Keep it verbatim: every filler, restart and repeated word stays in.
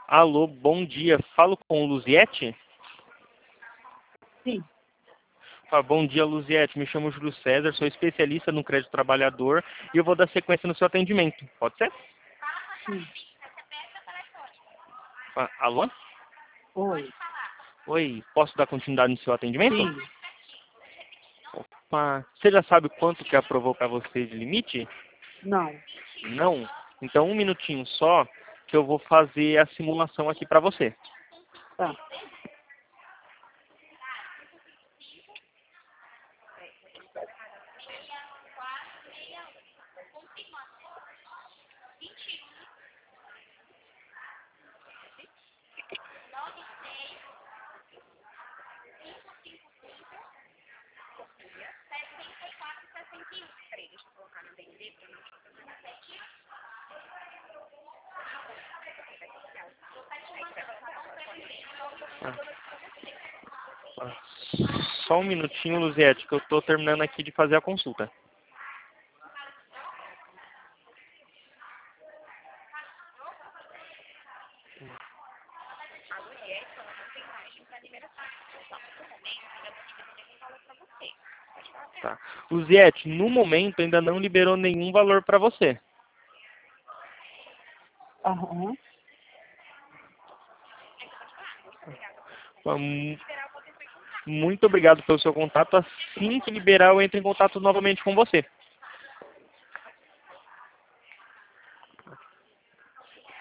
Alô, bom dia. Falo com o Luziette? Sim. Ah, bom dia, Luziette. Me chamo Júlio César, sou especialista no crédito trabalhador e eu vou dar sequência no seu atendimento. Pode ser? Sim. Ah, alô? Oi. Oi, posso dar continuidade no seu atendimento? Sim. Opa, você já sabe quanto que aprovou para você de limite? Não. Não? Então um minutinho só que eu vou fazer a simulação aqui para você. Tá. Ah, ah, Só um minutinho, Luziette, que eu estou terminando aqui de fazer a consulta. Tá. Luziette, no momento ainda não liberou nenhum valor para você. Aham. Hum, Muito obrigado pelo seu contato. Assim que liberar, eu entro em contato novamente com você.